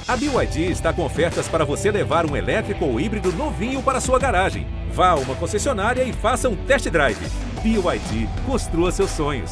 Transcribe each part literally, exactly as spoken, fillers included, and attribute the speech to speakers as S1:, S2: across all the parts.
S1: A B Y D está com ofertas para você levar um elétrico ou híbrido novinho para sua garagem. Vá a uma concessionária e faça um test drive. B Y D, construa seus sonhos.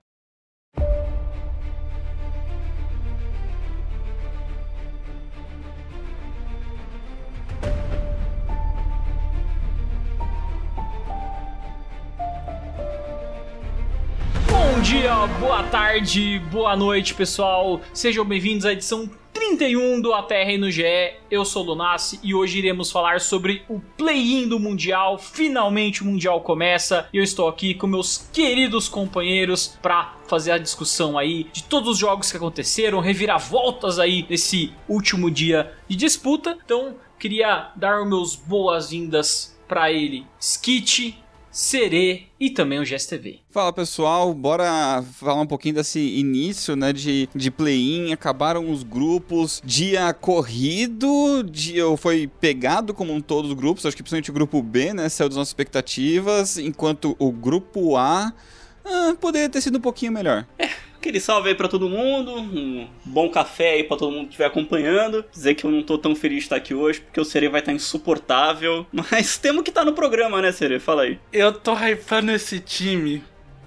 S2: Bom dia, boa tarde, boa noite, pessoal. Sejam bem-vindos à edição trinta e um do A Terra no G E. Eu sou o Lunassi e hoje iremos falar sobre o play-in do Mundial. Finalmente o Mundial começa e eu estou aqui com meus queridos companheiros para fazer a discussão aí de todos os jogos que aconteceram, reviravoltas aí nesse último dia de disputa. Então, queria dar meus boas-vindas para ele, Skit, Serê e também o G S T V.
S3: Fala pessoal, bora falar um pouquinho desse início, né, de, de play-in. Acabaram os grupos, dia corrido, dia foi pegado como um todo os grupos, acho que principalmente o grupo B, né, saiu das nossas expectativas, enquanto o grupo A ah, poderia ter sido um pouquinho melhor.
S4: É. Aquele salve aí pra todo mundo, um bom café aí pra todo mundo que estiver acompanhando. Dizer que eu não tô tão feliz de estar aqui hoje, porque o Serê vai estar insuportável. Mas temos que estar no programa, né, Serê? Fala aí.
S5: Eu tô hypando esse time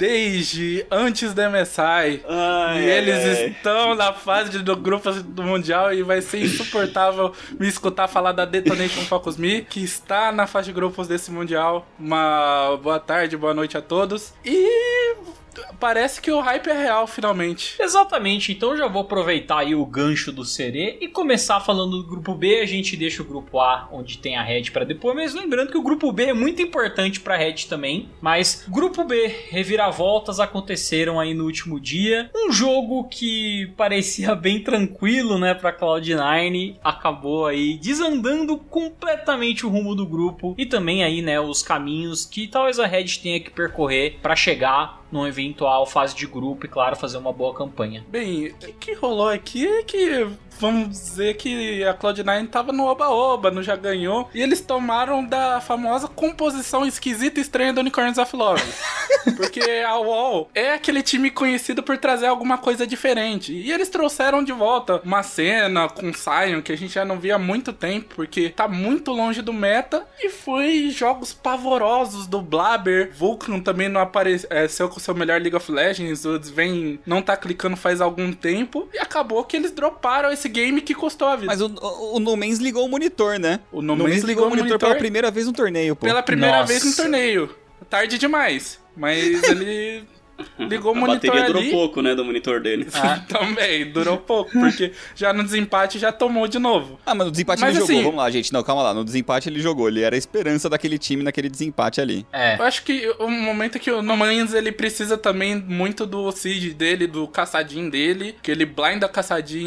S5: desde antes do M S I. Ai, e eles ai. estão na fase do grupo do Mundial e vai ser insuportável me escutar falar da Detonation Focus Me, que está na fase de grupos desse Mundial. Uma boa tarde, boa noite a todos. E parece que o hype é real, finalmente.
S2: Exatamente, então já vou aproveitar aí o gancho do Serê e começar falando do grupo B. A gente deixa o grupo A, onde tem a Red, pra depois, mas lembrando que o grupo B é muito importante pra Red também. Mas grupo B, reviravoltas aconteceram aí no último dia. Um jogo que parecia bem tranquilo, né, pra Cloud nine, acabou aí desandando completamente o rumo do grupo e também aí, né, os caminhos que talvez a Red tenha que percorrer pra chegar numa eventual fase de grupo e, claro, fazer uma boa campanha.
S5: Bem, o que rolou aqui é que, vamos dizer que a Cloud nine tava no oba-oba, no já ganhou, e eles tomaram da famosa composição esquisita e estranha do Unicorns of Love. Porque a U O L é aquele time conhecido por trazer alguma coisa diferente, e eles trouxeram de volta uma cena com Sion que a gente já não via há muito tempo, porque tá muito longe do meta, e foi jogos pavorosos do Blabber. Vulcan também não apareceu com seu melhor League of Legends, o Sven não tá clicando faz algum tempo, e acabou que eles droparam esse game que custou a vida.
S3: Mas o, o, o No Man's ligou o monitor, né?
S5: O No Man's ligou o monitor, monitor
S3: pela primeira vez no torneio, pô.
S5: Pela primeira
S2: Nossa.
S5: vez no torneio. Tarde demais, mas ele ligou o
S4: a
S5: monitor
S4: bateria
S5: ali.
S4: durou pouco, né, do monitor dele.
S5: Ah, também, durou pouco, porque já no desempate já tomou de novo.
S3: Ah, mas no desempate
S5: Mas
S3: ele
S5: assim,
S3: jogou, vamos lá, gente, não, calma lá, no desempate ele jogou, ele era a esperança daquele time naquele desempate ali.
S2: É.
S5: Eu acho que o momento que o No Man's, ele precisa também muito do Siege dele, do caçadinho dele, que ele blinda caçadinho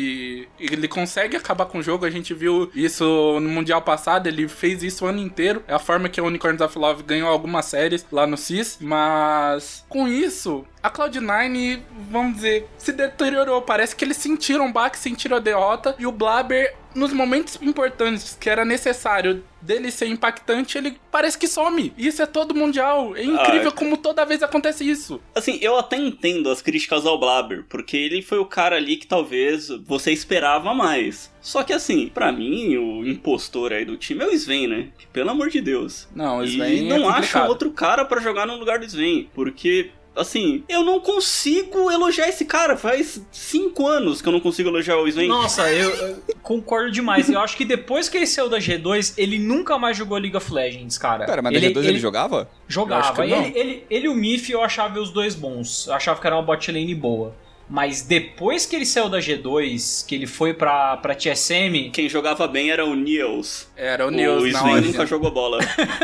S5: e ele consegue acabar com o jogo. A gente viu isso no Mundial passado, ele fez isso o ano inteiro. É a forma que o Unicorns of Love ganhou algumas séries lá no C I S, mas com isso a Cloud nine, vamos dizer, se deteriorou. Parece que eles sentiram um baque, sentiram a derrota, e o Blabber, nos momentos importantes que era necessário dele ser impactante, ele parece que some. Isso é todo mundial. É incrível ah, como toda vez acontece isso.
S4: Assim, eu até entendo as críticas ao Blabber, porque ele foi o cara ali que talvez você esperava mais. Só que assim, pra mim, o impostor aí do time é o Sven, né? Que, pelo amor de Deus.
S5: Não, o Sven
S4: E não
S5: é
S4: acha outro cara pra jogar no lugar do Sven, porque assim, eu não consigo elogiar esse cara. Faz cinco anos que eu não consigo elogiar o Sven.
S2: Nossa, eu, eu concordo demais. Eu acho que depois que ele saiu da G dois, ele nunca mais jogou League of Legends, cara.
S3: Pera, mas
S2: ele,
S3: na G dois ele,
S2: ele
S3: jogava?
S2: Jogava. Ele, ele, ele e o Miff eu achava os dois bons. Eu achava que era uma bot lane boa. Mas depois que ele saiu da G dois, que ele foi pra, pra T S M...
S4: Quem jogava bem era o Niels.
S5: Era o Niels,
S4: O Sven nunca jogou bola.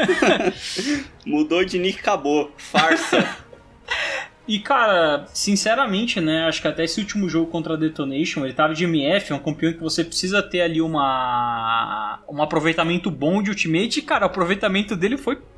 S4: Mudou de nick, acabou. Farsa.
S2: E, cara, sinceramente, né, acho que até esse último jogo contra a Detonation, ele tava de M F, é um campeão que você precisa ter ali uma um aproveitamento bom de ultimate, e, cara, o aproveitamento dele foi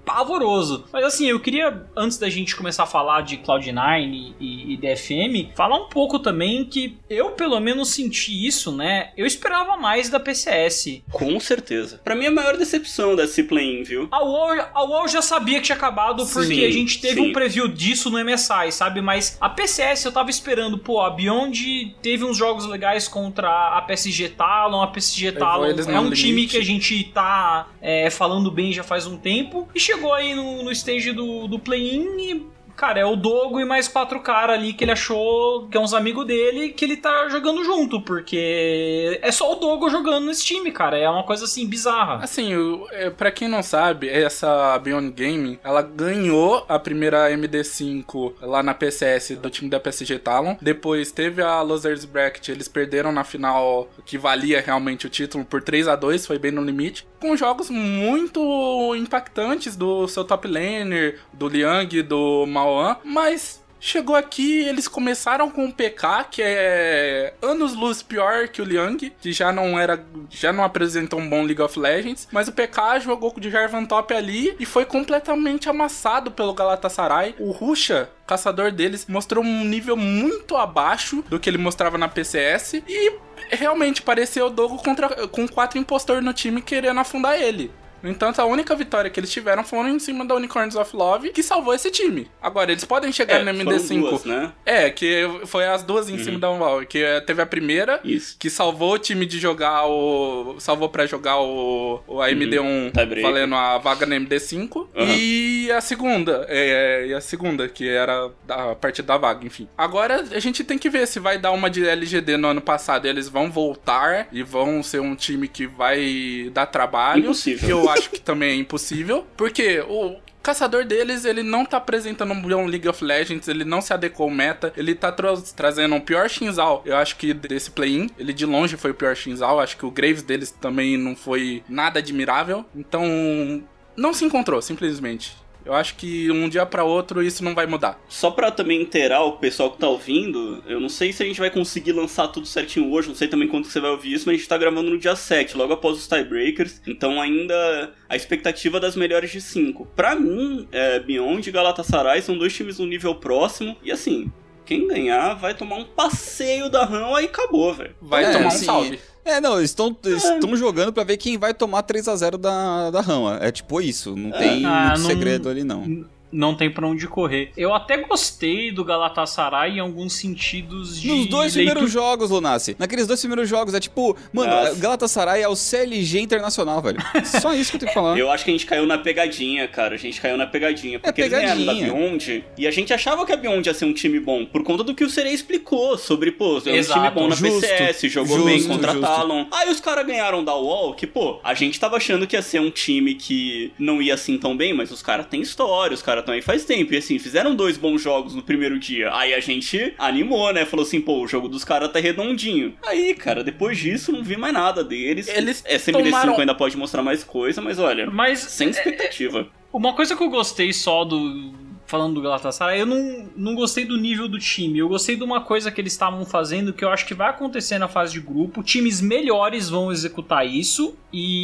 S2: pavoroso. Mas assim, eu queria, antes da gente começar a falar de Cloud nine e, e D F M, falar um pouco também que eu, pelo menos, senti isso, né? Eu esperava mais da P C S.
S4: Com certeza. Pra mim, a maior decepção desse play-in, viu?
S2: A WoW, a WoW já sabia que tinha acabado porque
S4: Sim,
S2: a gente teve
S4: sim.
S2: um preview disso no M S I, sabe? Mas a P C S eu tava esperando, pô, a Beyond teve uns jogos legais contra a P S G Talon, a P S G Talon é um time que a gente tá é, falando bem já faz um tempo, e chegou aí no, no stage do, do play-in e... Cara, é o Dogo e mais quatro caras ali que ele achou que é uns amigos dele que ele tá jogando junto, porque é só o Dogo jogando nesse time, cara. É uma coisa assim, bizarra.
S5: Assim, o, é, pra quem não sabe, essa Beyond Gaming, ela ganhou a primeira M D cinco lá na P C S do time da P S G Talon. Depois teve a Losers Bracket, eles perderam na final que valia realmente o título por três a dois, foi bem no limite. Com jogos muito impactantes do seu top laner, do Liang, do Maoan, mas chegou aqui, eles começaram com o P K, que é anos-luz pior que o Liang, que já não era, já não apresentou um bom League of Legends, mas o P K jogou de Jarvan Top ali e foi completamente amassado pelo Galatasaray. O Rusha, caçador deles, mostrou um nível muito abaixo do que ele mostrava na P C S e realmente pareceu o Dogo contra, com quatro impostores no time querendo afundar ele. No entanto, a única vitória que eles tiveram foram em cima da Unicorns of Love, que salvou esse time. Agora, eles podem chegar
S4: é,
S5: no M D cinco.
S4: Duas, né?
S5: É, que foi as duas em uhum. cima da Unval. Que teve a primeira,
S4: Isso.
S5: que salvou o time de jogar o... Salvou pra jogar o, o a M D um, uhum. valendo a vaga no M D cinco. Uhum. E a segunda, é, e a segunda, que era a partir da vaga, enfim. Agora, a gente tem que ver se vai dar uma de L G D no ano passado. Eles vão voltar e vão ser um time que vai dar trabalho.
S4: Impossível.
S5: Eu acho que também é impossível, porque o caçador deles, ele não tá apresentando um bom League of Legends, ele não se adequou ao meta, ele tá tra- trazendo um pior Shinzal, eu acho que desse play-in, ele de longe foi o pior Shinzal, acho que o Graves deles também não foi nada admirável, então não se encontrou, simplesmente. Eu acho que um dia pra outro isso não vai mudar.
S4: Só pra também inteirar o pessoal que tá ouvindo, eu não sei se a gente vai conseguir lançar tudo certinho hoje, não sei também quando que você vai ouvir isso, mas a gente tá gravando no dia sete, logo após os tiebreakers, então ainda a expectativa das melhores de cinco. Pra mim, é, Beyond e Galatasaray são dois times no nível próximo, e assim, quem ganhar vai tomar um passeio da rã e acabou, velho.
S5: Vai
S3: é,
S5: tomar um
S3: assim,
S5: salve.
S3: É, não, eles estão é. jogando pra ver quem vai tomar três a zero da, da Rama. É tipo isso, não é. tem
S2: ah,
S3: muito
S2: não,
S3: segredo ali, não.
S2: Não tem pra onde correr. Eu até gostei do Galatasaray em alguns sentidos de...
S3: Nos dois
S2: leitura...
S3: primeiros jogos, Lunassi. Naqueles dois primeiros jogos, é tipo... Mano, Nossa. Galatasaray é o C L G internacional, velho. Só isso que eu tenho que falar.
S4: Eu acho que a gente caiu na pegadinha, cara. A gente caiu na pegadinha. Porque
S3: é pegadinha.
S4: eles ganharam da Beyond e a gente achava que a Beyond ia ser um time bom, por conta do que o Serei explicou sobre, pô, é um
S2: Exato.
S4: time bom na
S3: Justo.
S4: P C S, jogou
S3: Justo,
S4: bem contra
S3: justo.
S4: a Talon. Aí os caras ganharam da Wall, que, pô, a gente tava achando que ia ser um time que não ia assim tão bem, mas os caras têm história, os caras estão aí faz tempo. E assim, fizeram dois bons jogos no primeiro dia. Aí a gente animou, né? Falou assim, pô, o jogo dos caras tá redondinho. Aí, cara, depois disso não vi mais nada deles.
S5: Eles
S4: Essa M D cinco
S5: tomaram...
S4: ainda pode mostrar mais coisa, mas olha,
S2: mas,
S4: sem expectativa.
S2: É, uma coisa que eu gostei só do... Falando do Galatasaray, eu não, não gostei do nível do time. Eu gostei de uma coisa que eles estavam fazendo que eu acho que vai acontecer na fase de grupo. Times melhores vão executar isso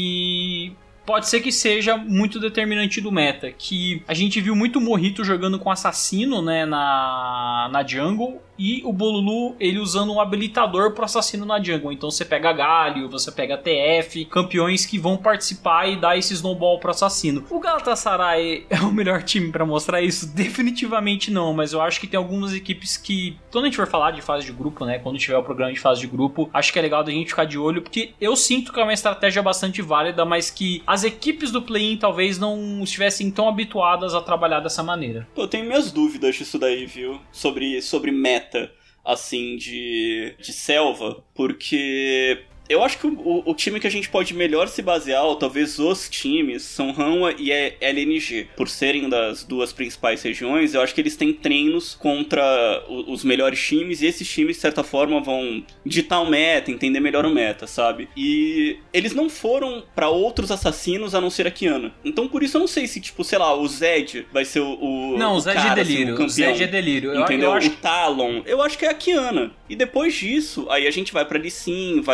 S2: e... pode ser que seja muito determinante do meta, que a gente viu muito Morrito jogando com assassino, né, na, na jungle, e o Bolulu, ele usando um habilitador pro assassino na jungle. Então você pega Galio, você pega T F, campeões que vão participar e dar esse snowball pro assassino. O Galatasaray é o melhor time pra mostrar isso? Definitivamente não, mas eu acho que tem algumas equipes que, quando a gente for falar de fase de grupo, né, quando tiver o programa de fase de grupo, acho que é legal da gente ficar de olho, porque eu sinto que é uma estratégia bastante válida, mas que as equipes do play-in talvez não estivessem tão habituadas a trabalhar dessa maneira.
S4: Eu tenho minhas dúvidas disso daí, viu? Sobre, sobre meta, assim, de, de selva, porque... eu acho que o, o time que a gente pode melhor se basear, ou talvez os times, são Hanwha e L N G. Por serem das duas principais regiões, eu acho que eles têm treinos contra o, os melhores times, e esses times, de certa forma, vão ditar o meta, entender melhor o meta, sabe? E eles não foram pra outros assassinos a não ser a Kiana. Então, por isso, eu não sei se, tipo, sei lá, o Zed vai ser o, o
S2: Não, o,
S4: o
S2: Zed
S4: cara,
S2: é delírio.
S4: assim, o campeão.
S2: O Zed é delírio. Eu,
S4: entendeu?
S2: eu acho...
S4: O Talon. Eu acho que é a Kiana. E depois disso, aí a gente vai pra Lee Sin, vai pra Shinzal,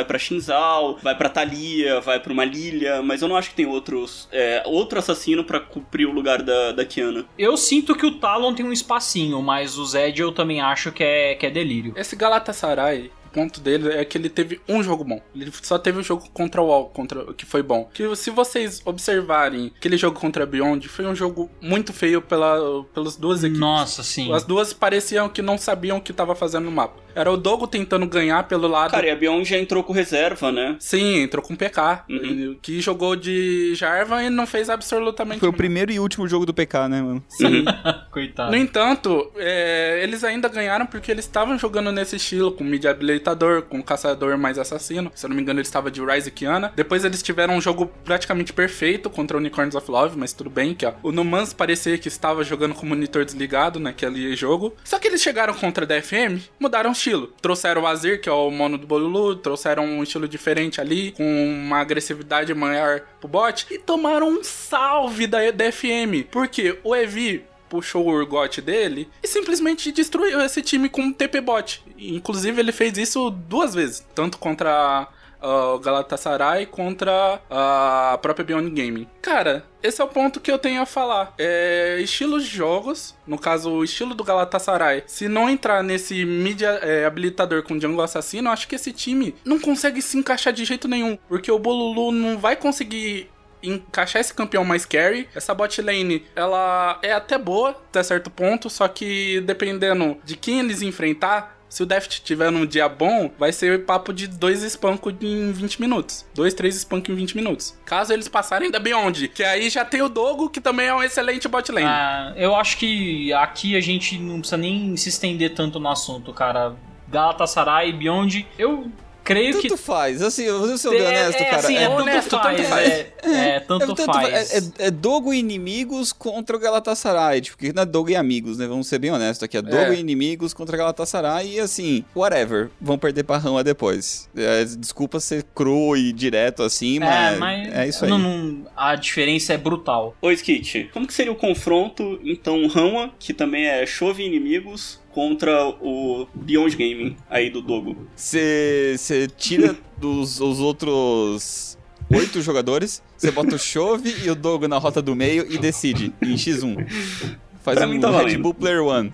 S4: Rizal, vai pra Thalia, vai pra uma Lilia, mas eu não acho que tem outros, é, outro assassino pra cumprir o lugar da, da Qiyana.
S2: Eu sinto que o Talon tem um espacinho, mas o Zed eu também acho que é, que é delírio.
S5: Esse Galatasaray, o ponto dele é que ele teve um jogo bom. Ele só teve um jogo contra o Wall, contra, que foi bom. Que se vocês observarem, aquele jogo contra a Beyond foi um jogo muito feio pela, pelas duas equipes.
S2: Nossa, sim.
S5: As duas pareciam que não sabiam o que estava fazendo no mapa. Era o Dogo tentando ganhar pelo lado...
S4: Cara, e a Beyond já entrou com reserva, né?
S5: Sim, entrou com P K.
S4: Uhum.
S5: Que jogou de Jarvan e não fez absolutamente
S3: Foi
S5: nada.
S3: o primeiro e último jogo do P K, né, mano?
S5: Sim.
S2: Coitado.
S5: No entanto, é, eles ainda ganharam porque eles estavam jogando nesse estilo, com mid habilitador, com caçador mais assassino. Se eu não me engano, eles estavam de Ryze e Qiyana. Depois eles tiveram um jogo praticamente perfeito contra o Unicorns of Love, mas tudo bem, que ó, o Numans parecia que estava jogando com o monitor desligado naquele jogo. Só que eles chegaram contra a D F M, mudaram o estilo. Trouxeram o Azir, que é o mono do Bolulu, trouxeram um estilo diferente ali, com uma agressividade maior pro bot, e tomaram um salve da D F M. Porque o Evi puxou o Urgot dele e simplesmente destruiu esse time com um T P bot. Inclusive ele fez isso duas vezes, tanto contra o uh, Galatasaray contra a própria Beyond Gaming. Cara, esse é o ponto que eu tenho a falar. É, estilos de jogos, no caso o estilo do Galatasaray, se não entrar nesse mídia é, habilitador com Jungle Assassino, eu acho que esse time não consegue se encaixar de jeito nenhum, porque o Bolulu não vai conseguir encaixar esse campeão mais carry. Essa bot lane, ela é até boa até certo ponto, só que dependendo de quem eles enfrentar, se o Deft tiver num dia bom, vai ser papo de dois espancos em vinte minutos. Dois, três espancos em vinte minutos. Caso eles passarem da Beyond, que aí já tem o Dogo, que também é um excelente bot lane.
S2: Ah, eu acho que aqui a gente não precisa nem se estender tanto no assunto, cara. Galatasaray, Beyond, eu... creio
S3: tanto
S2: que...
S3: Tanto faz, assim, eu vou ser
S2: é,
S3: honesto,
S2: é,
S3: cara.
S2: Assim, é, é honesto, tanto faz, tanto faz. É, é, tanto, é, tanto faz.
S3: É, é, é Dogo e inimigos contra o Galatasaray, tipo, porque não é Dogo e amigos, né, vamos ser bem honestos aqui, é Dogo é. e inimigos contra o Galatasaray e assim, whatever, vão perder pra Rama depois. É, desculpa ser cru e direto assim, mas é, mas é isso aí.
S2: Não, não, a diferença é brutal.
S4: Ô, Skit, como que seria o confronto, então, Rama, que também é chove e inimigos, contra o Beyond Gaming aí do Dogo?
S3: Você tira dos os outros oito jogadores, você bota o Chove e o Dogo na rota do meio e decide em xis um. Faz pra um tá Red Bull Player One.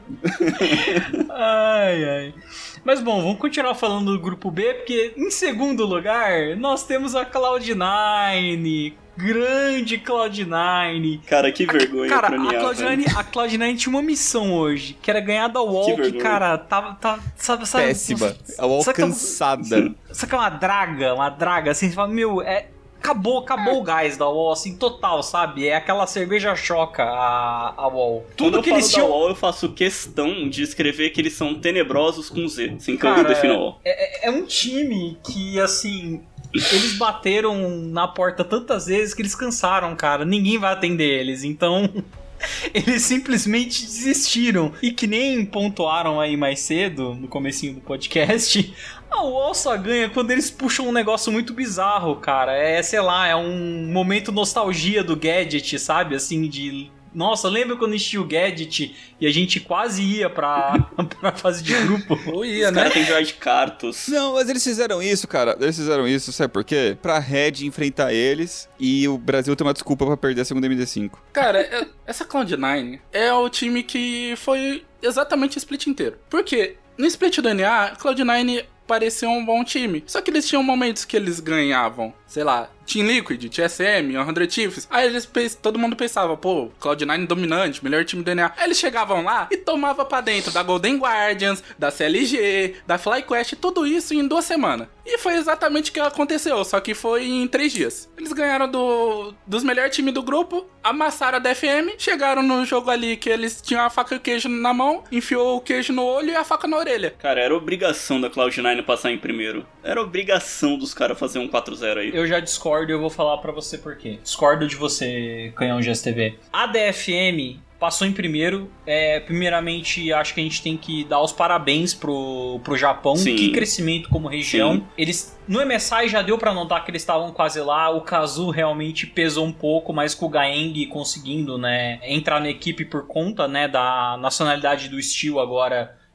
S2: Ai, ai. Mas bom, vamos continuar falando do grupo B, porque em segundo lugar nós temos a Cloud nine. Grande Cloud nine.
S4: Cara, que vergonha.
S2: Cara,
S4: pra mim,
S2: a Cloud nine, a Cloud nine tinha uma missão hoje, que era ganhar da Wall, que, que cara, tava, tava sabe, sabe,
S3: péssima. A Wall cansada.
S2: Sabe que é uma draga, uma draga, assim, você fala, meu, é... Acabou, acabou o gás da Wall, assim, total, sabe? É aquela cerveja choca a, a Wall.
S4: Tudo Quando eu que falo eles da tinham... Wall, eu faço questão de escrever que eles são tenebrosos com Z. Assim que eu defino a Wall.
S2: É, é um time que, assim... Eles bateram na porta tantas vezes que eles cansaram, cara. Ninguém vai atender eles, então... Eles simplesmente desistiram. E que nem pontuaram aí mais cedo, no comecinho do podcast... A Wall só ganha quando eles puxam um negócio muito bizarro, cara. É, sei lá, é um momento nostalgia do Gadget, sabe? Assim, de... Nossa, lembra quando existia o Gadget e a gente quase ia pra, pra fase de grupo?
S5: Ou ia,
S4: Os
S5: né?
S4: caras tem George Cartos.
S3: Não, mas eles fizeram isso, cara. Eles fizeram isso, sabe por quê? Pra Red enfrentar eles e o Brasil ter uma desculpa pra perder a segunda M D cinco.
S5: Cara, essa Cloud nine é o time que foi exatamente o split inteiro. Por quê? No split do N A, a Cloud nine parecia um bom time. Só que eles tinham momentos que eles ganhavam, sei lá, Team Liquid, T S M, cem Chiefs. Aí eles, todo mundo pensava, pô, Cloud nine dominante, melhor time do N A. Aí eles chegavam lá e tomavam pra dentro da Golden Guardians, da C L G, da FlyQuest, tudo isso em duas semanas. E foi exatamente o que aconteceu, só que foi em três dias. Eles ganharam do, dos melhores times do grupo, amassaram a D F M, chegaram no jogo ali que eles tinham a faca e o queijo na mão, enfiou o queijo no olho e a faca na orelha.
S4: Cara, era obrigação da Cloud nine passar em primeiro. Era obrigação dos caras fazer um quatro zero aí.
S2: Eu já discordo e eu vou falar pra você por quê. Discordo de você, Canhão G S T V. A D F M passou em primeiro. É, primeiramente, acho que a gente tem que dar os parabéns pro, pro Japão.
S4: Sim.
S2: Que crescimento como região.
S4: Sim.
S2: Eles, no M S I já deu pra notar que eles estavam quase lá. O Kazu realmente pesou um pouco, mas com o Gaeng conseguindo, né, entrar na equipe por conta, né, da nacionalidade do Steel agora.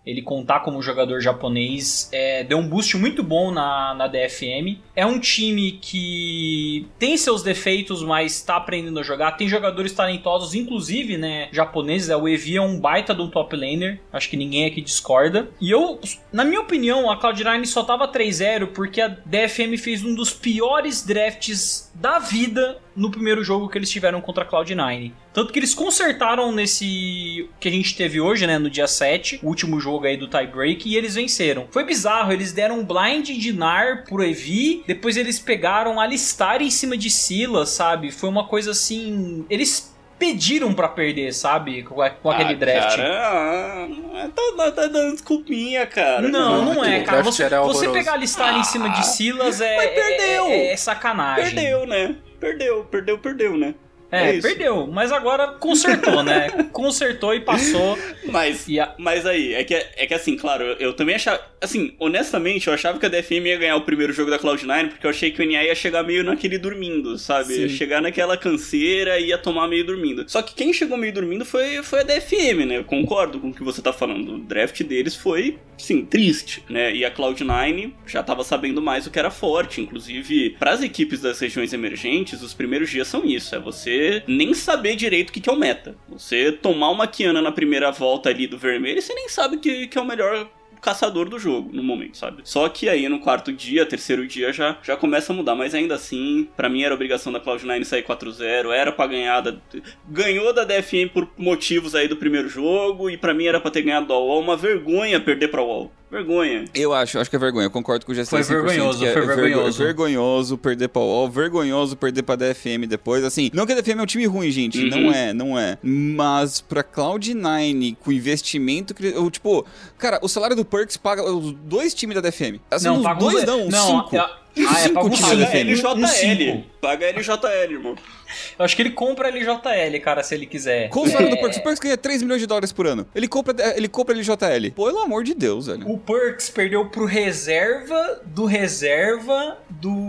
S2: ele contar como jogador japonês, é, deu um boost muito bom na, na D F M. É um time que tem seus defeitos, mas tá aprendendo a jogar. Tem jogadores talentosos, inclusive, né, japoneses. O Evi é um baita de um top laner, acho que ninguém aqui discorda. E eu, na minha opinião, a Cloud nine só tava três a zero porque a D F M fez um dos piores drafts da vida no primeiro jogo que eles tiveram contra a Cloud nine. Tanto que eles consertaram nesse que a gente teve hoje, né, no dia sete, o último jogo aí do tiebreak, e eles venceram. Foi bizarro, eles deram um blind de Nar pro Evi, depois eles pegaram Alistar em cima de Sylas, sabe? Foi uma coisa assim... Eles pediram pra perder, sabe? Com, com aquele
S4: ah,
S2: draft.
S4: Cara, tá, tá dando desculpinha, cara.
S2: Não, não, não é, cara. Você, você pegar Alistar
S4: ah,
S2: em cima de Sylas é,
S4: mas perdeu.
S2: é, é, é sacanagem.
S4: Perdeu, né? Perdeu, perdeu, perdeu, né?
S2: É, é perdeu, mas agora consertou, né? Consertou e passou.
S4: Mas,
S2: e a...
S4: mas aí, é que, é que assim, claro, eu, eu também achava... Assim, honestamente, eu achava que a D F M ia ganhar o primeiro jogo da Cloud nine, porque eu achei que o N A ia chegar meio naquele dormindo, sabe? Sim. Ia chegar naquela canseira e ia tomar meio dormindo. Só que quem chegou meio dormindo foi, foi a D F M, né? Eu concordo com o que você tá falando. O draft deles foi, sim, triste, né? E a Cloud nine já tava sabendo mais o que era forte. Inclusive, pras equipes das regiões emergentes, os primeiros dias são isso. É você nem saber direito o que, que é o meta. Você tomar uma Kiana na primeira volta ali do vermelho, você nem sabe que, que é o melhor caçador do jogo no momento, sabe? Só que aí no quarto dia, terceiro dia já, já começa a mudar, mas ainda assim, pra mim era obrigação da Cloud nine sair quatro a zero, era pra ganhar da... ganhou da D F M por motivos aí do primeiro jogo, e pra mim era pra ter ganhado da U O L, uma vergonha perder pra U O L. Vergonha.
S3: Eu acho, acho que é vergonha. Eu concordo com o G C.
S2: Foi vergonhoso,
S3: é
S2: foi vergonhoso.
S3: Vergonhoso perder pra U O L, vergonhoso perder pra D F M depois. Assim, não que a D F M é um time ruim, gente. Uhum. Não é, não é. Mas pra Cloud nine, com investimento... Eu, tipo, cara, o salário do Perks paga os dois times da D F M. Assim,
S2: não,
S3: os
S2: paga
S3: dois
S2: os...
S3: não,
S2: não,
S3: cinco.
S2: A... Ah, é, paga
S3: times da D F M.
S4: L J L.
S2: Um
S4: Paga L J L, irmão.
S2: Eu acho que ele compra L J L, cara, se ele quiser.
S3: Com o salário é... do Perks, o Perks ganha três milhões de dólares por ano. Ele compra, ele compra L J L. Pelo amor de Deus, velho.
S2: O Perks perdeu pro reserva do reserva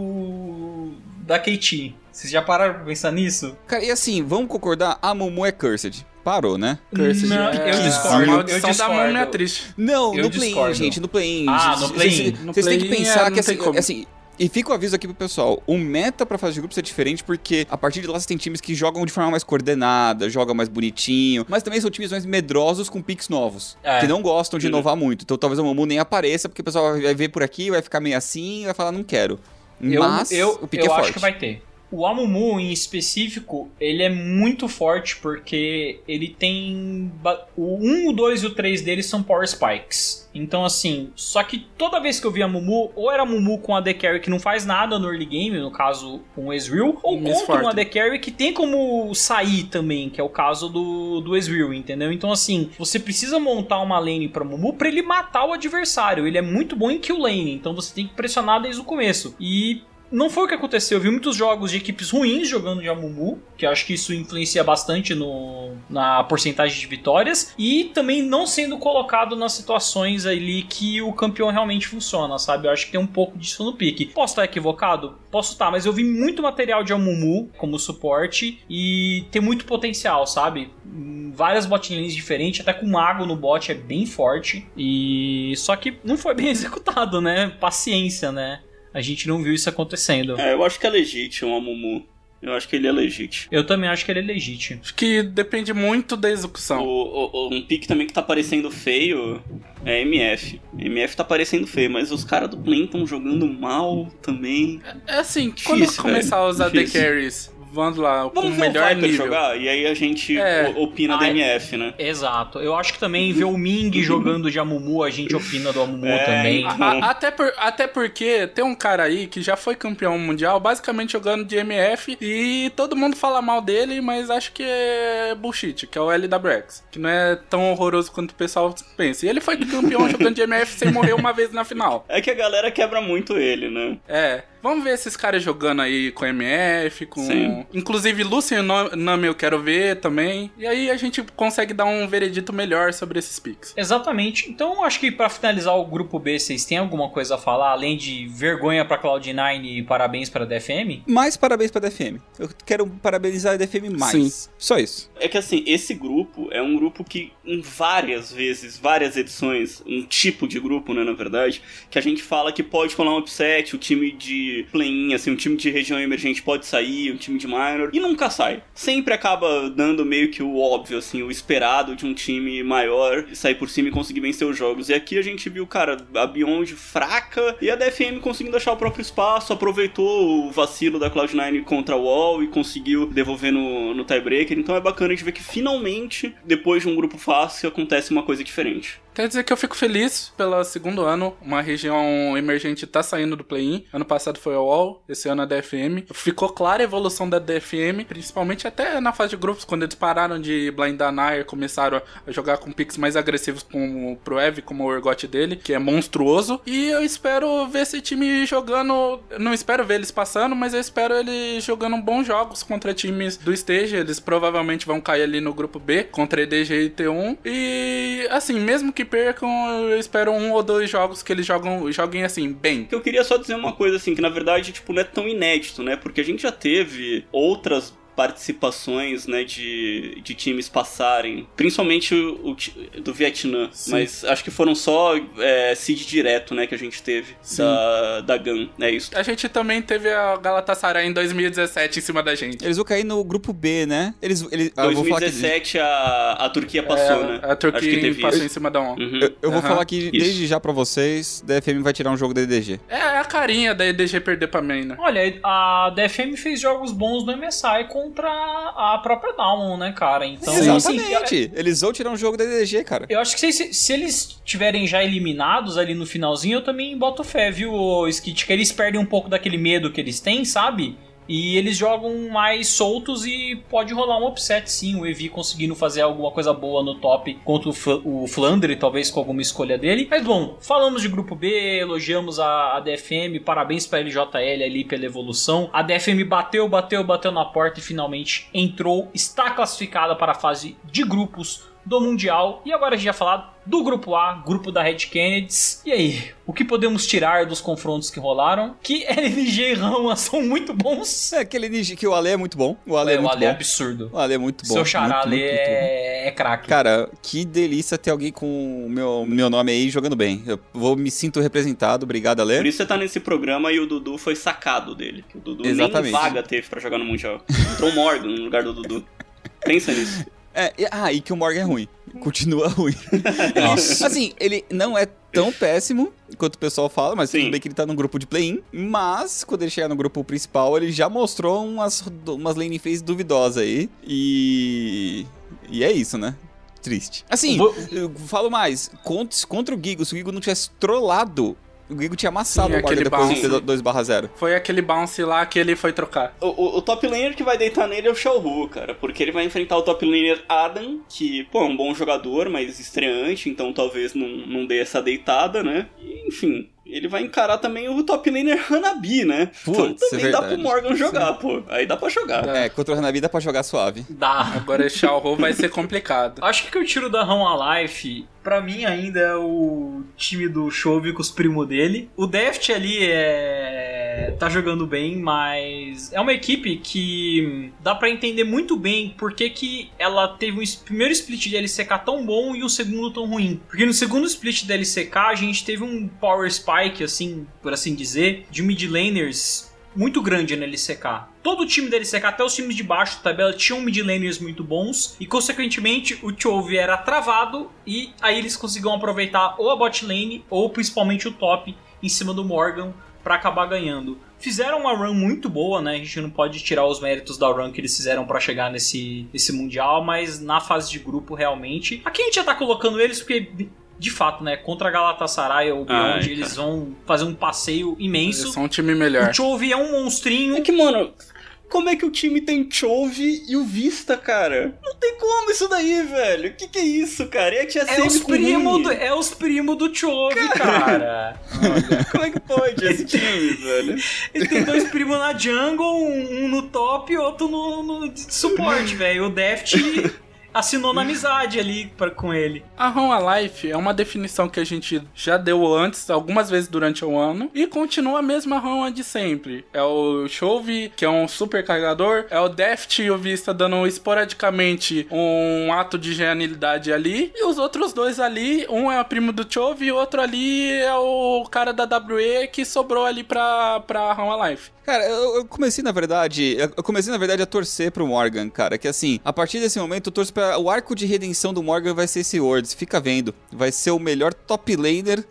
S2: do... da K T. Vocês já pararam pra pensar nisso?
S3: Cara, e assim, vamos concordar, a Mumu é Cursed. Parou, né?
S2: Cursed. Não,
S5: é...
S2: eu discordo.
S5: A maldição
S2: eu discordo.
S5: da Mumu é triste.
S3: Não,
S2: eu
S3: no play-in, gente, no play-in.
S2: Ah, no play-in.
S3: Vocês têm que pensar
S5: é,
S3: que assim, assim... E fica o aviso aqui pro pessoal, o meta pra fase de grupos é diferente porque a partir de lá você tem times que jogam de forma mais coordenada, jogam mais bonitinho, mas também são times mais medrosos com picks novos, é. que não gostam de inovar muito. Então talvez a Mumu nem apareça porque o pessoal vai ver por aqui, vai ficar meio assim e vai falar, não quero. Mas
S2: eu, eu,
S3: o pique
S2: eu
S3: é forte.
S2: Eu acho que vai ter. O Amumu, em específico, ele é muito forte porque ele tem... O um, o dois e o três deles são Power Spikes. Então, assim, só que toda vez que eu vi a Mumu, ou era a Mumu com a A D Carry que não faz nada no early game, no caso, com o Ezreal, ou contra um A D Carry que tem como sair também, que é o caso do, do Ezreal, entendeu? Então, assim, você precisa montar uma lane pra Mumu pra ele matar o adversário. Ele é muito bom em kill lane, então você tem que pressionar desde o começo. E... não foi o que aconteceu, eu vi muitos jogos de equipes ruins jogando de Amumu, que eu acho que isso influencia bastante no, na porcentagem de vitórias, e também não sendo colocado nas situações ali que o campeão realmente funciona, sabe? Eu acho que tem um pouco disso no pique. Posso estar equivocado? Posso estar, mas eu vi muito material de Amumu como suporte e tem muito potencial, sabe? Várias bot lanes diferentes, até com mago no bot é bem forte, e só que não foi bem executado, né? Paciência, né? A gente não viu isso acontecendo.
S4: É, eu acho que é legítimo o Mumu. Eu acho que ele é legítimo.
S2: Eu também acho que ele é legítimo.
S5: Acho que depende muito da execução.
S4: O, o, um pick também que tá parecendo feio é M F. M F tá parecendo feio, mas os caras do Play estão jogando mal também.
S5: É assim,
S4: difícil,
S5: quando começar
S4: velho,
S5: a usar
S4: difícil.
S5: The Carries... Vamos lá, com
S4: Vamos
S5: o melhor
S4: nível.
S5: nível.
S4: Jogar, e aí a gente
S5: é.
S4: opina
S2: ah,
S4: da M F, né?
S2: Exato. Eu acho que também ver o Ming jogando de Amumu, a gente opina do Amumu é, também.
S5: A, a, até, por, até porque tem um cara aí que já foi campeão mundial, basicamente jogando de M F, e todo mundo fala mal dele, mas acho que é bullshit, que é o L W X, que não é tão horroroso quanto o pessoal pensa. E ele foi campeão jogando de M F sem morrer uma vez na final.
S4: É que a galera quebra muito ele, né?
S5: É. Vamos ver esses caras jogando aí com M F, com...
S4: Sim.
S5: Inclusive, Lucian e Nami eu quero ver também. E aí a gente consegue dar um veredito melhor sobre esses picks.
S2: Exatamente. Então, acho que pra finalizar o grupo B, vocês têm alguma coisa a falar, além de vergonha pra Cloud nine e parabéns pra D F M?
S3: Mais parabéns pra D F M. Eu quero parabenizar a D F M mais.
S5: Sim.
S3: Só isso.
S4: É que assim, esse grupo é um grupo que em várias vezes, várias edições, um tipo de grupo, né, na verdade, que a gente fala que pode rolar um upset, o time de play-in, assim, um time de região emergente pode sair, um time de minor, e nunca sai. Sempre acaba dando meio que o óbvio, assim, o esperado de um time maior sair por cima e conseguir vencer os jogos. E aqui a gente viu, cara, a Beyond fraca e a D F M conseguindo achar o próprio espaço, aproveitou o vacilo da Cloud nine contra a Wall e conseguiu devolver no, no tiebreaker. Então é bacana de ver que finalmente, depois de um grupo fácil, acontece uma coisa diferente.
S5: Quer dizer que eu fico feliz pelo segundo ano, uma região emergente tá saindo do play-in. Ano passado foi a Wall, esse ano a D F M. Ficou clara a evolução da D F M, principalmente até na fase de grupos, quando eles pararam de blindar Nair, começaram a jogar com picks mais agressivos com, pro Ev, como o Urgot dele, que é monstruoso. E eu espero ver esse time jogando, não espero ver eles passando, mas eu espero eles jogando bons jogos contra times do stage. Eles provavelmente vão cair ali no grupo B, contra E D G e T um. E assim, mesmo que percam, eu espero um ou dois jogos que eles jogam, joguem assim, bem.
S4: Eu queria só dizer uma coisa assim, que na verdade, tipo, não é tão inédito, né? Porque a gente já teve outras participações, né, de, de times passarem, principalmente o, o do Vietnã, sim, mas acho que foram só é, seed direto, né, que a gente teve da, da G A N, é isso.
S5: A gente também teve a Galatasaray em dois mil e dezessete em cima da gente.
S3: Eles vão cair no grupo B, né? Eles, eles,
S4: dois mil e dezessete que... a, a Turquia passou,
S5: é,
S4: né?
S5: A Turquia
S4: acho que teve
S5: passou
S4: isso.
S5: em cima da ON.
S3: Uhum. Eu, eu vou uhum. falar aqui
S4: isso.
S3: desde já pra vocês, D F M vai tirar um jogo da E D G.
S5: É, é a carinha da E D G perder pra main, né?
S2: Olha, a D F M fez jogos bons no M S I com contra a própria Dawn, né, cara? Então,
S3: exatamente.
S2: Assim,
S3: eles vão tirar um jogo da E D G, cara.
S2: Eu acho que se, se eles tiverem já eliminados ali no finalzinho, eu também boto fé, viu, Skit? Que eles perdem um pouco daquele medo que eles têm, sabe? E eles jogam mais soltos e pode rolar um upset, sim. O Evi conseguindo fazer alguma coisa boa no top contra o Flandre, talvez com alguma escolha dele. Mas bom, falamos de grupo B, elogiamos a, a D F M, parabéns pra L J L ali pela evolução. A D F M bateu, bateu, bateu na porta e finalmente entrou, está classificada para a fase de grupos do Mundial. E agora a gente vai falar do grupo A, grupo da Red Kennedys. E aí, o que podemos tirar dos confrontos que rolaram? Que L N G e Rama são muito bons.
S3: É, aquele N G que o Ale é muito bom. O Ale é, é muito
S2: o Ale
S3: bom.
S2: é absurdo.
S3: O Ale é muito bom.
S2: Seu xará Ale
S3: muito,
S2: é, é craque.
S3: Cara, que delícia ter alguém com o meu, meu nome aí jogando bem. Eu vou me sinto representado. Obrigado, Ale.
S4: Por isso você tá nesse programa e o Dudu foi sacado dele. O Dudu
S3: Exatamente.
S4: nem vaga teve pra jogar no Mundial. Entrou o Morgan no lugar do Dudu. Pensa nisso.
S3: É, e, ah, e que o Morgan é ruim. Continua ruim. Nossa. Assim, ele não é tão péssimo quanto o pessoal fala, mas Sim. tudo bem que ele tá no grupo de play-in. Mas, quando ele chegar no grupo principal, ele já mostrou umas, umas lane phase duvidosas aí. E... E é isso, né? Triste. Assim, Vou... eu falo mais. Contra, contra o Gigo, se o Gigo não tivesse trollado... O Gigo tinha amassado Sim, o Morgan depois do dois barra zero.
S5: Foi aquele bounce lá que ele foi trocar.
S4: O, o, o top laner que vai deitar nele é o Xiaohu, cara. Porque ele vai enfrentar o top laner Adam, que, pô, é um bom jogador, mas estreante, então talvez não, não dê essa deitada, né? E, enfim... Ele vai encarar também o top laner Hanabi, né?
S3: Putz,
S4: então também
S3: é
S4: dá pro Morgan jogar, Sim. pô. Aí dá pra jogar.
S3: É, contra o Hanabi dá pra jogar suave.
S2: Dá.
S5: Agora esse Xiaohu vai ser complicado.
S2: Acho que o que eu tiro da Rão Alive, pra mim ainda é o time do Chove com os primos dele. O Deft ali é... tá jogando bem, mas é uma equipe que dá pra entender muito bem por que que ela teve um primeiro split de L C K tão bom e o segundo tão ruim. Porque no segundo split da L C K a gente teve um power spike, assim, por assim dizer, de mid laners muito grande na L C K. Todo o time da L C K, até os times de baixo da tabela, tinham mid laners muito bons e, consequentemente, o Chove era travado e aí eles conseguiam aproveitar ou a bot lane ou principalmente o top em cima do Morgan para acabar ganhando. Fizeram uma run muito boa, né? A gente não pode tirar os méritos da run que eles fizeram para chegar nesse, nesse Mundial, mas na fase de grupo, realmente... Aqui a gente já tá colocando eles porque... De fato, né? Contra a Galatasaray ou Beyond, Ai, eles vão fazer um passeio imenso.
S5: Eles são um time melhor.
S2: O Chove é um monstrinho.
S4: É que, mano, como é que o time tem Chove e o Vista, cara? Não tem como isso daí, velho. Que que é isso, cara? É, tia
S2: é, os primo do, é os primos do Chove, cara. cara.
S4: Olha, como é que pode esse time, velho?
S2: Ele tem dois primos na jungle, um, um no top e outro no, no suporte, velho. O Deft assinou na amizade ali pra, com ele.
S5: A Run Alive é uma definição que a gente já deu antes, algumas vezes durante o ano, e continua a mesma Run de sempre. É o Chove, que é um super carregador, é o Deft e o Vista dando esporadicamente um ato de genialidade ali, e os outros dois ali, um é o primo do Chove e o outro ali é o cara da W E que sobrou ali pra, pra Run Alive.
S3: Cara, eu, eu comecei, na verdade, eu comecei, na verdade, a torcer pro Morgan, cara, que assim, a partir desse momento eu torço pra... O arco de redenção do Morgan vai ser esse Worlds, fica vendo. Vai ser o melhor top laner...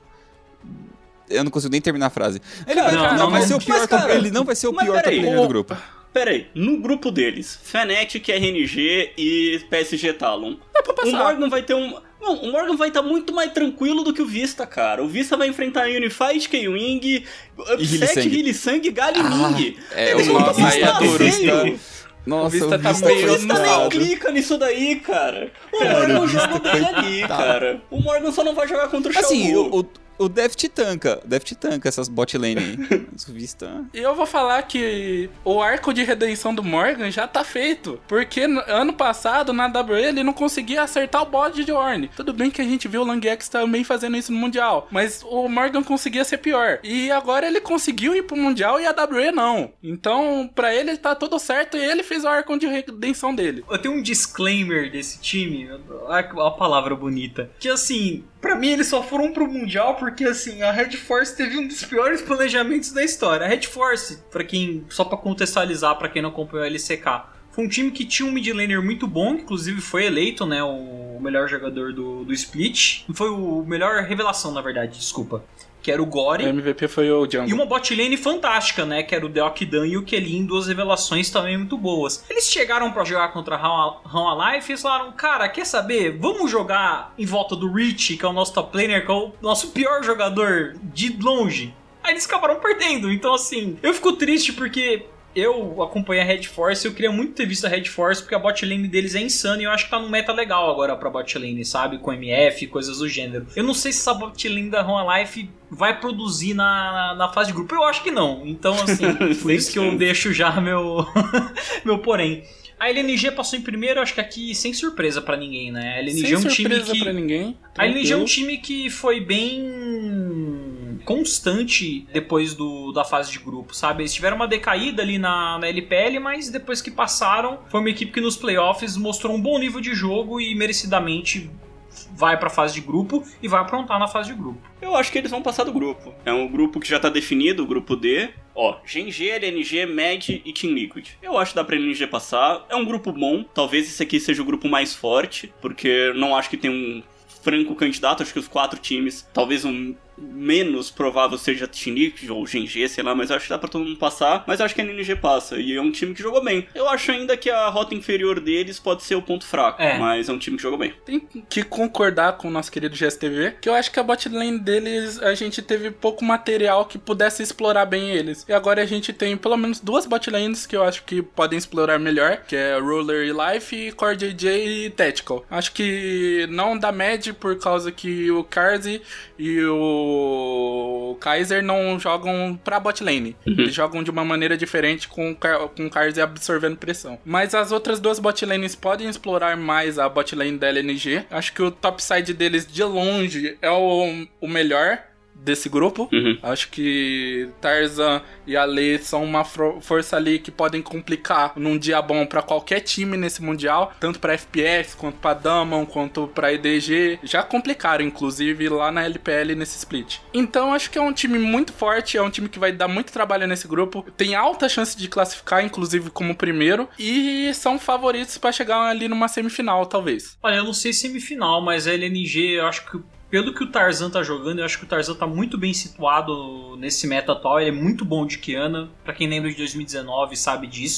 S3: Eu não consigo nem terminar a frase. Ele,
S4: cara,
S3: vai,
S4: não,
S3: não,
S4: não,
S3: vai
S4: mas,
S3: ser o pior
S4: mas, cara,
S3: top, ele não vai ser o pior top laner do grupo.
S4: Pera aí, no grupo deles, Fnatic, R N G e P S G Talon.
S5: É pra passar.
S4: O Morgan vai ter um... Não, o Morgan vai estar tá muito mais tranquilo do que o Vista, cara. O Vista vai enfrentar Unified, K-Wing, Upset, Hylissang, Galiming.
S3: Ah, é, o nossa, aí é duro. Nossa,
S5: o Vista
S3: o
S5: tá
S3: Vista
S5: meio
S4: O Vista nem
S5: mal.
S4: clica nisso daí, cara. O
S3: Cara,
S4: Morgan
S3: o Vista
S4: joga bem ali,
S3: coitado.
S4: cara. O Morgan só não vai jogar contra o Xiao
S3: Assim,
S4: Gu.
S3: o, o, o Deft tanca. O Deft tanca essas bot lane aí. O Vista...
S5: E eu vou falar que o arco de redenção do Morgan já tá feito. Porque no ano passado, na W E, ele não conseguia acertar o bot de Ornn. Tudo bem que a gente viu o Langx também fazendo isso no Mundial. Mas o Morgan conseguia ser pior. E agora ele conseguiu ir pro Mundial e a W E não. Então, pra ele, tá tudo certo e ele fez o arco de redenção dele.
S2: Eu tenho um disclaimer desse time, a palavra bonita, que assim, pra mim eles só foram pro Mundial porque assim, a Red Force teve um dos piores planejamentos da história. A Red Force, pra quem, só pra contextualizar pra quem não acompanhou a L C K, foi um time que tinha um mid laner muito bom, que inclusive foi eleito, né, o melhor jogador do, do Split. Foi o melhor revelação, na verdade, desculpa. Que era o Gore.
S5: O M V P foi o Jungle.
S2: E uma bot lane fantástica, né? Que era o Deokdan e o Kelin, duas revelações também muito boas. Eles chegaram pra jogar contra a Run Alive e falaram, cara, quer saber? Vamos jogar em volta do Rich, que é o nosso top laner, que é o nosso pior jogador de longe. Aí eles acabaram perdendo. Então, assim, eu fico triste porque... Eu acompanhei a Red Force e eu queria muito ter visto a Red Force porque a bot lane deles é insana e eu acho que tá num meta legal agora pra bot lane, sabe? Com M F e coisas do gênero. Eu não sei se essa bot lane da Run Alive vai produzir na, na fase de grupo. Eu acho que não. Então, assim, por isso que eu deixo já meu, meu porém. A L N G passou em primeiro, acho que aqui sem surpresa pra ninguém, né? A L N G
S5: Sem
S2: é um time
S5: surpresa
S2: que...
S5: pra ninguém.
S2: A L N G é um time que foi bem constante depois do, da fase de grupo, sabe? Eles tiveram uma decaída ali na, na L P L, mas depois que passaram, foi uma equipe que nos playoffs mostrou um bom nível de jogo e merecidamente vai pra fase de grupo e vai aprontar na fase de grupo.
S4: Eu acho que eles vão passar do grupo. É um grupo que já tá definido, o grupo D. Ó, G N G, L N G, Mad e Team Liquid. Eu acho que dá pra L N G passar. É um grupo bom. Talvez esse aqui seja o grupo mais forte, porque não acho que tem um franco candidato. Acho que os quatro times, talvez um menos provável seja Team Liquid ou G N G, sei lá, mas eu acho que dá pra todo mundo passar. Mas eu acho que a L N G passa, e é um time que jogou bem. Eu acho ainda que a rota inferior deles pode ser o ponto fraco,
S2: é.
S4: mas é um time que jogou bem.
S5: Tem que concordar com o nosso querido G S T V, que eu acho que a bot lane deles, a gente teve pouco material que pudesse explorar bem eles. E agora a gente tem pelo menos duas bot lanes que eu acho que podem explorar melhor, que é Ruler e Life, e Core J J e Tactical. Acho que não dá Mad por causa que o Karzi e o o Kaiser não jogam pra bot lane. Uhum. Eles jogam de uma maneira diferente com, com o Kaiser absorvendo pressão. Mas as outras duas bot lanes podem explorar mais a bot lane da L N G. Acho que o topside deles de longe é o, o melhor desse grupo.
S4: Uhum.
S5: Acho que Tarzan e Ale são uma força ali que podem complicar num dia bom pra qualquer time nesse mundial, tanto pra F P S, quanto pra Damon, quanto pra E D G. Já complicaram, inclusive, lá na L P L nesse split. Então, acho que é um time muito forte, é um time que vai dar muito trabalho nesse grupo. Tem alta chance de classificar, inclusive, como primeiro, e são favoritos pra chegar ali numa semifinal, talvez.
S2: Olha, eu não sei semifinal, mas a L N G, eu acho que pelo que o Tarzan tá jogando, eu acho que o Tarzan tá muito bem situado nesse meta atual. Ele é muito bom de Qiyana. Pra quem lembra de dois mil e dezenove sabe disso.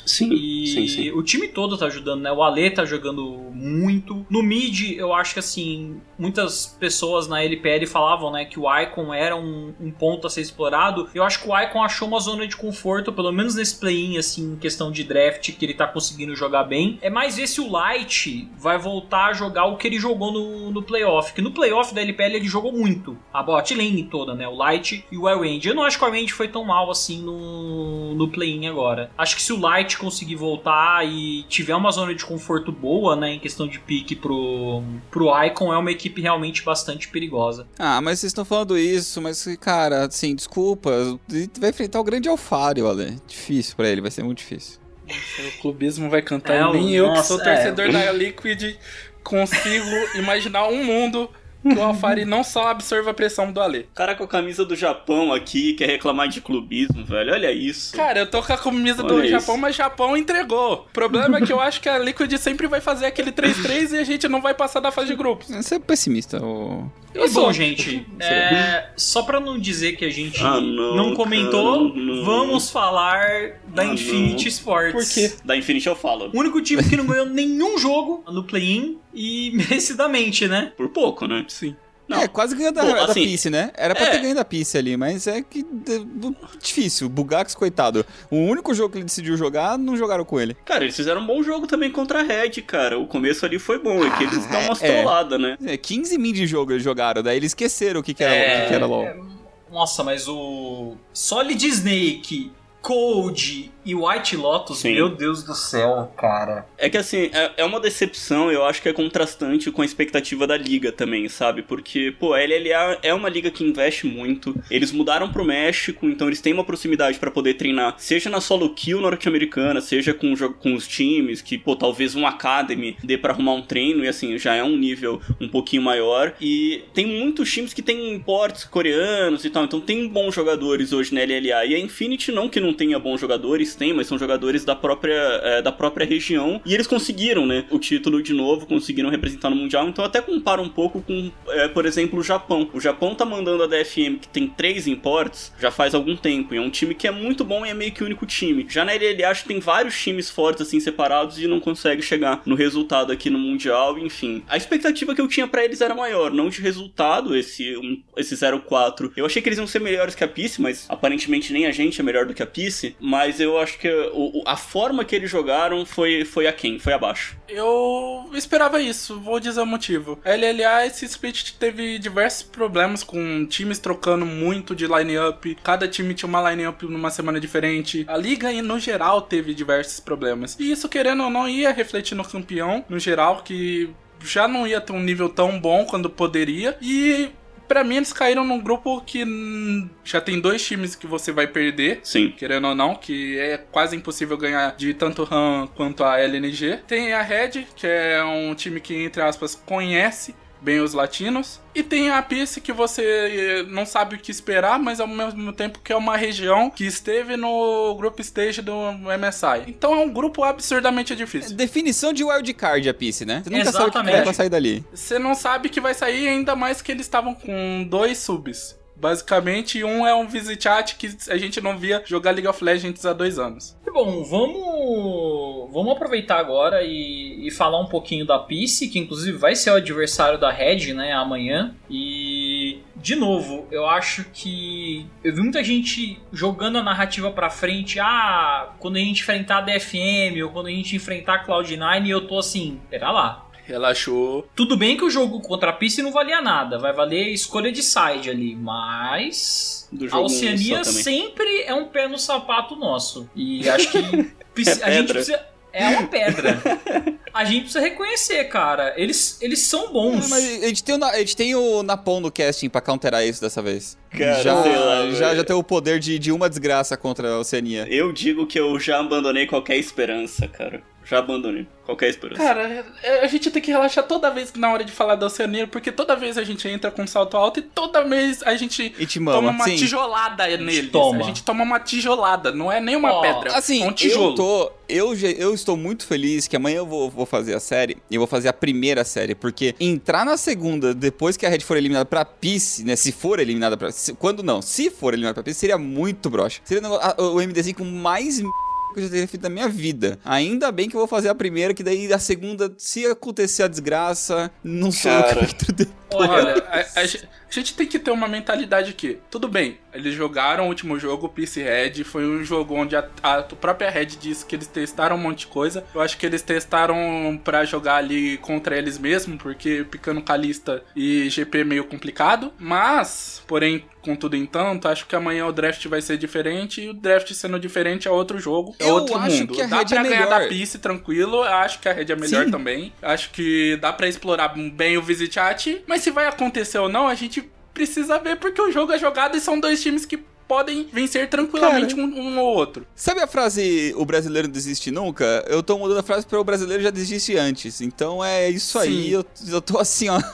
S4: Sim,
S2: e
S4: sim, sim.
S2: o time todo tá ajudando, né? O Ale tá jogando muito. No mid, eu acho que assim, muitas pessoas na L P L falavam, né, que o Icon era um, um ponto a ser explorado. Eu acho que o Icon achou uma zona de conforto, pelo menos nesse play-in, assim, em questão de draft, que ele tá conseguindo jogar bem. É mais ver se o Light vai voltar a jogar o que ele jogou no, no playoff. Que no playoff da L P L ele jogou muito. A bot lane toda, né? O Light e o Elrond. Eu não acho que o Elrond foi tão mal assim no, no play-in agora. Acho que se o Light conseguir voltar e tiver uma zona de conforto boa, né, em questão de pique pro, pro Icon, é uma equipe realmente bastante perigosa.
S3: Ah, mas vocês estão falando isso, mas, cara, assim, desculpa, vai enfrentar o grande Alfário, Ale. Difícil pra ele, vai ser muito difícil.
S5: O clubismo vai cantar,
S2: É,
S5: e nem eu,
S2: nossa,
S5: que sou torcedor
S2: é.
S5: da Liquid, consigo imaginar um mundo que o Alfari não só absorva a pressão do Ale.
S4: O cara com a camisa do Japão aqui quer reclamar de clubismo, velho. Olha isso.
S5: Cara, eu tô com a camisa
S4: Olha
S5: do
S4: isso.
S5: Japão, mas Japão entregou. O problema é que eu acho que a Liquid sempre vai fazer aquele três três e a gente não vai passar da fase de grupos.
S3: Você é pessimista, ô...
S5: Eu
S2: E
S5: sou.
S2: bom, gente, é, só pra não dizer que a gente
S4: Ah, não,
S2: não comentou,
S4: cara, não.
S2: vamos falar da
S4: Ah,
S2: Infinity
S4: não.
S2: Sports.
S5: Por quê?
S4: Da Infinity eu falo.
S2: O único time que não ganhou nenhum jogo no play-in e merecidamente, né?
S4: Por pouco, né?
S5: Sim.
S4: Não.
S3: É, quase ganhou da,
S4: Bom,
S3: da
S4: assim,
S3: Peace, né? Era pra
S4: é.
S3: ter ganho da Peace ali, mas é que de- do- difícil. Bugax, coitado. O único jogo que ele decidiu jogar, não jogaram com ele.
S4: Cara, eles fizeram um bom jogo também contra a Red, cara. O começo ali foi bom, é que eles dão umas
S3: é.
S4: trolladas, né?
S3: É, quinze mil de jogo eles jogaram, daí eles esqueceram o que, que, era,
S2: É,
S3: o que, que era LoL.
S2: Nossa, mas o Solid Snake, Cold e White Lotus,
S4: Sim.
S2: meu Deus do céu, cara.
S4: É que assim, é, é uma decepção, eu acho que é contrastante com a expectativa da liga também, sabe? Porque, pô, a L L A é uma liga que investe muito. Eles mudaram pro México, então eles têm uma proximidade pra poder treinar, seja na solo kill norte-americana, seja com, o jogo- com os times, que, pô, talvez um academy dê pra arrumar um treino, e assim, já é um nível um pouquinho maior. E tem muitos times que têm importes coreanos e tal, então tem bons jogadores hoje na L L A. E a Infinity não que não tenha bons jogadores, tem, mas são jogadores da própria, é, da própria região. E eles conseguiram, né, o título de novo, conseguiram representar no Mundial. Então eu até comparo um pouco com, é, por exemplo, o Japão. O Japão tá mandando a D F M, que tem três imports, já faz algum tempo. E é um time que é muito bom e é meio que o único time. Já na L L A, acho que tem vários times fortes, assim, separados e não consegue chegar no resultado aqui no Mundial, enfim. A expectativa que eu tinha pra eles era maior, não de resultado, esse, um, esse zero quatro. Eu achei que eles iam ser melhores que a Peace, mas aparentemente nem a gente é melhor do que a Peace. Mas eu acho que o, o, a forma que eles jogaram foi, foi aquém, foi abaixo.
S5: Eu esperava isso, vou dizer o motivo. A L L A, esse split teve diversos problemas com times trocando muito de line-up. Cada time tinha uma line-up numa semana diferente. A liga, no geral, teve diversos problemas. E isso, querendo ou não, ia refletir no campeão, no geral, que já não ia ter um nível tão bom quando poderia. E... pra mim, eles caíram num grupo que hum, já tem dois times que você vai perder.
S4: Sim.
S5: Querendo ou não, que é quase impossível ganhar de tanto RAM quanto a L N G. Tem a Red, que é um time que, entre aspas, conhece bem os latinos. E tem a Peace, que você não sabe o que esperar, mas ao mesmo tempo que é uma região que esteve no Group Stage do M S I. Então é um grupo absurdamente difícil.
S3: Definição de wildcard a Peace, né? Você nunca sabe o que
S2: Exatamente.
S3: vai pra sair dali.
S5: Você não sabe que vai sair, ainda mais que eles estavam com dois subs. Basicamente, um é um Visichat que a gente não via jogar League of Legends há dois anos.
S2: E bom, vamos, vamos aproveitar agora e, e falar um pouquinho da Peace, que inclusive vai ser o adversário da Red, né, amanhã. E, de novo, eu acho que eu vi muita gente jogando a narrativa pra frente. Ah, quando a gente enfrentar a D F M ou quando a gente enfrentar a Cloud nine, eu tô assim, pera lá.
S5: Relaxou.
S2: Tudo bem que o jogo contra a Peace não valia nada, vai valer escolha de side ali, mas
S4: Do
S2: a
S4: jogo
S2: Oceania
S4: só também.
S2: sempre é um pé no sapato nosso. E acho que
S4: É
S2: a gente
S4: pedra.
S2: precisa... É uma pedra. A gente precisa reconhecer, cara. Eles, eles são bons.
S3: Mas a gente tem o, Na- a gente tem o Napon no casting pra counterar isso dessa vez.
S4: Cara,
S3: já,
S4: sei lá,
S3: já,
S4: velho.
S3: já tem o poder de, de uma desgraça contra a Oceania.
S4: Eu digo que eu já abandonei qualquer esperança, cara. Já abandonei qualquer esperança.
S5: Cara, é- a gente tem que relaxar toda vez na hora de falar da Oceania, porque toda vez a gente entra com salto alto e toda vez a gente
S3: E te mama,
S5: toma uma
S3: sim.
S5: tijolada neles.
S2: toma.
S5: A gente toma uma tijolada, não é nem uma
S2: Ó,
S5: pedra,
S3: Assim,
S5: é um tijolo.
S3: eu tô. Eu, já- eu estou muito feliz que amanhã eu vou, vou fazer a série. E eu vou fazer a primeira série. Porque entrar na segunda, depois que a Red for eliminada pra Peace, né? Se for eliminada pra. Se, quando não, se for eliminada pra Peace, seria muito broxa. Seria o negócio- a- o MDzinho com mais m- que eu já teria feito na minha vida. Ainda bem que eu vou fazer a primeira, que daí a segunda, se acontecer a desgraça, não sou eu que vai tudo.
S5: Olha, a, a, a gente tem que ter uma mentalidade aqui. Tudo bem, eles jogaram o último jogo, o P C Red, foi um jogo onde a, a própria Red disse que eles testaram um monte de coisa. Eu acho que eles testaram pra jogar ali contra eles mesmo, porque picando Kalista e G P é meio complicado. Mas, porém, contudo entanto, acho que amanhã o draft vai ser diferente, e o draft sendo diferente é outro jogo, é
S3: eu
S5: outro
S3: acho
S5: mundo.
S3: Que a
S5: dá
S3: Red
S5: pra
S3: é
S5: ganhar
S3: melhor.
S5: da P C tranquilo, eu acho que a Red é melhor. Sim. Também. Acho que dá pra explorar bem o Visit Chat, mas se vai acontecer ou não, a gente precisa ver, porque o jogo é jogado e são dois times que podem vencer tranquilamente um, um ou outro.
S3: Sabe a frase, o brasileiro não desiste nunca? Eu tô mudando a frase para o brasileiro já desiste antes. Então é isso Sim. aí, eu, eu tô assim, ó...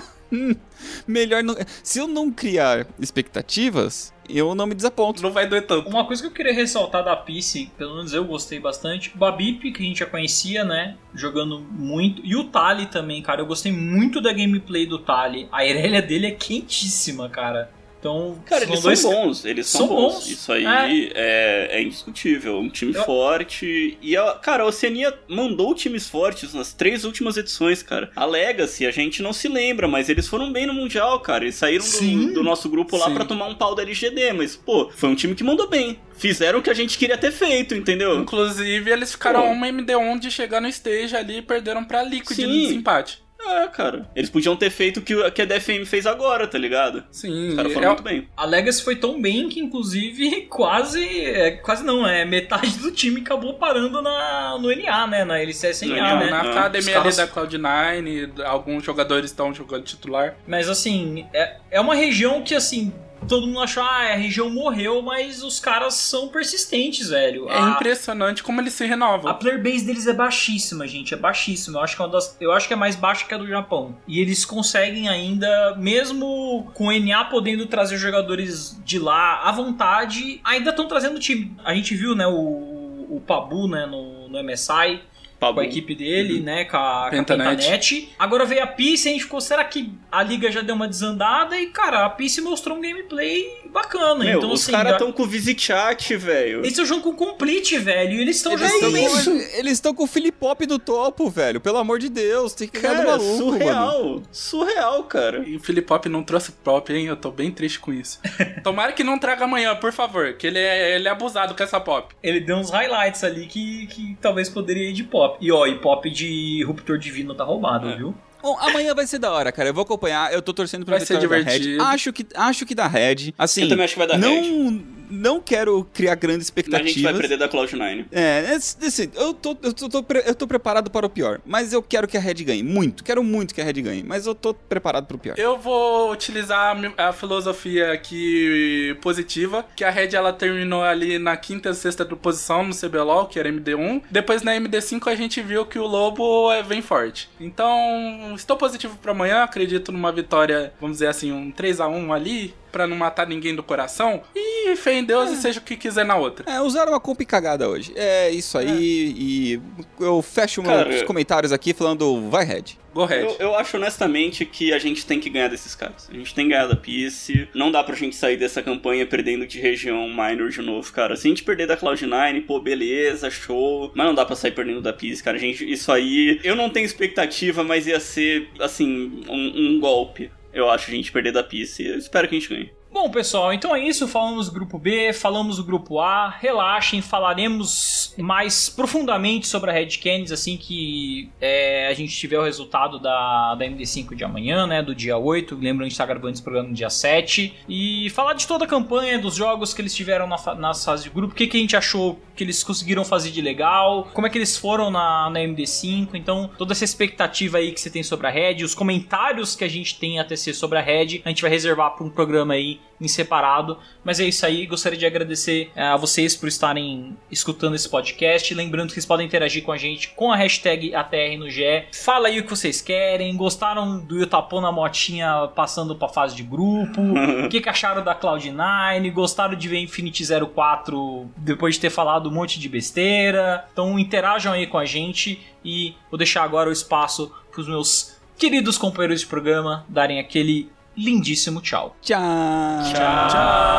S3: Melhor não... Se eu não criar expectativas, eu não me desaponto.
S5: Não vai doer tanto.
S2: Uma coisa que eu queria ressaltar da P C, pelo menos eu gostei bastante, o Babip, que a gente já conhecia, né, jogando muito, e o Tali também, cara, eu gostei muito da gameplay do Tali. A Irelia dele é quentíssima, cara. Então,
S4: cara, eles
S2: dois...
S4: são bons, eles são, são bons. bons. Isso aí é. É, é indiscutível. Um time eu... forte. E, a, cara, a Oceania mandou times fortes nas três últimas edições, cara. A Legacy, a gente não se lembra, mas eles foram bem no Mundial, cara. Eles saíram do, do nosso grupo lá Sim. pra tomar um pau da L G D, mas, pô, foi um time que mandou bem. Fizeram o que a gente queria ter feito, entendeu?
S5: Inclusive, eles ficaram pô. uma M D um de chegar no stage ali e perderam pra Liquid Sim. no desempate.
S4: É, cara. Eles podiam ter feito o que, que a D F M fez agora, tá ligado?
S5: Sim.
S4: Os caras foram
S5: é,
S4: muito bem.
S2: A Legacy foi tão bem que, inclusive, quase... É, quase não, é metade do time acabou parando na, no N A, né? Na L C S N A, né?
S5: Na academia caras... ali da Cloud nine, alguns jogadores estão jogando titular.
S2: Mas, assim, é, é uma região que, assim... Todo mundo achou, ah, a região morreu, mas os caras são persistentes, velho.
S5: É
S2: a...
S5: impressionante como eles se renovam.
S2: A player base deles é baixíssima, gente, é baixíssima. Eu acho que é uma das... eu acho que é mais baixa que a do Japão. E eles conseguem ainda, mesmo com o N A podendo trazer jogadores de lá à vontade, ainda estão trazendo time. A gente viu, né, o, o Pabu, né, no, no M S I. Com a equipe dele, uhum. né, com a, com a Pentanet. Agora veio a P C e a gente ficou, será que a liga já deu uma desandada? E, cara, a P C mostrou um gameplay bacana.
S4: Meu,
S2: então,
S4: os
S2: assim,
S4: caras estão
S2: já...
S4: com o Visit Chat, velho.
S2: Eles estão jogando com o Complete, velho. E eles estão
S3: jogando
S2: isso.
S3: Eles estão com o Filipop do topo, velho. Pelo amor de Deus, tem que ganhar do maluco,
S4: surreal.
S3: Mano.
S4: Surreal, cara.
S5: E o Filipop não trouxe pop, hein? Eu tô bem triste com isso. Tomara que não traga amanhã, por favor. Que ele é, ele é abusado com essa pop.
S2: Ele deu uns highlights ali que, que talvez poderia ir de pop. E, ó, e pop de Ruptor Divino tá roubado, é. viu?
S3: Bom, amanhã vai ser da hora, cara. Eu vou acompanhar. Eu tô torcendo pra
S5: vai ser divertido.
S3: Da Red. Acho que, acho que da Red. Assim,
S4: eu também acho que vai dar
S3: não,
S4: Red.
S3: Não quero criar grandes expectativas.
S4: Mas a gente vai perder da Cloud nine.
S3: É, assim, eu tô, eu, tô, tô, eu tô preparado para o pior. Mas eu quero que a Red ganhe. Muito. Quero muito que a Red ganhe. Mas eu tô preparado pro pior.
S5: Eu vou utilizar a filosofia aqui positiva. Que a Red, ela terminou ali na quinta e sexta posição no C B L O L, que era M D um. Depois na M D cinco a gente viu que o Lobo vem forte. Então, estou positivo pra amanhã. Acredito numa vitória, vamos dizer assim, um três a um ali. Pra não matar ninguém do coração. E fé em Deus é. e seja o que quiser na outra.
S3: É, usaram uma comp cagada hoje. É isso aí. É. E eu fecho Cara, meus comentários aqui falando vai Red.
S5: Go Red.
S4: Eu, eu acho honestamente que a gente tem que ganhar desses caras. A gente tem que ganhar da P C. Não dá pra gente sair dessa campanha perdendo de região minor de novo, cara. Se a gente perder da Cloud nine, pô, beleza, show. Mas não dá pra sair perdendo da P C, cara. A gente, isso aí, eu não tenho expectativa, mas ia ser, assim, um, um golpe. Eu acho a gente perder da P C. Eu espero que a gente ganhe.
S2: Bom, pessoal, então é isso. Falamos do grupo B, falamos do grupo A. Relaxem, falaremos mais profundamente sobre a Red Canids assim que é, a gente tiver o resultado da, da M D cinco de amanhã, né? Do dia oito. Lembrando que a gente tá gravando esse programa no dia sete. E falar de toda a campanha, dos jogos que eles tiveram na, na fase de grupo. O que, que a gente achou que eles conseguiram fazer de legal. Como é que eles foram na, na M D cinco. Então, toda essa expectativa aí que você tem sobre a Red. Os comentários que a gente tem a tecer sobre a Red. A gente vai reservar para um programa aí em separado, mas é isso aí. Gostaria de agradecer a vocês por estarem escutando esse podcast, lembrando que vocês podem interagir com a gente com a hashtag A T R no G E. Fala aí o que vocês querem, gostaram do Yutapon na motinha passando pra fase de grupo, o que, que acharam da Cloud nine, gostaram de ver Infinity zero quatro depois de ter falado um monte de besteira. Então interajam aí com a gente e vou deixar agora o espaço pros meus queridos companheiros de programa darem aquele lindíssimo tchau.
S3: Tchau.
S2: Tchau. Tchau.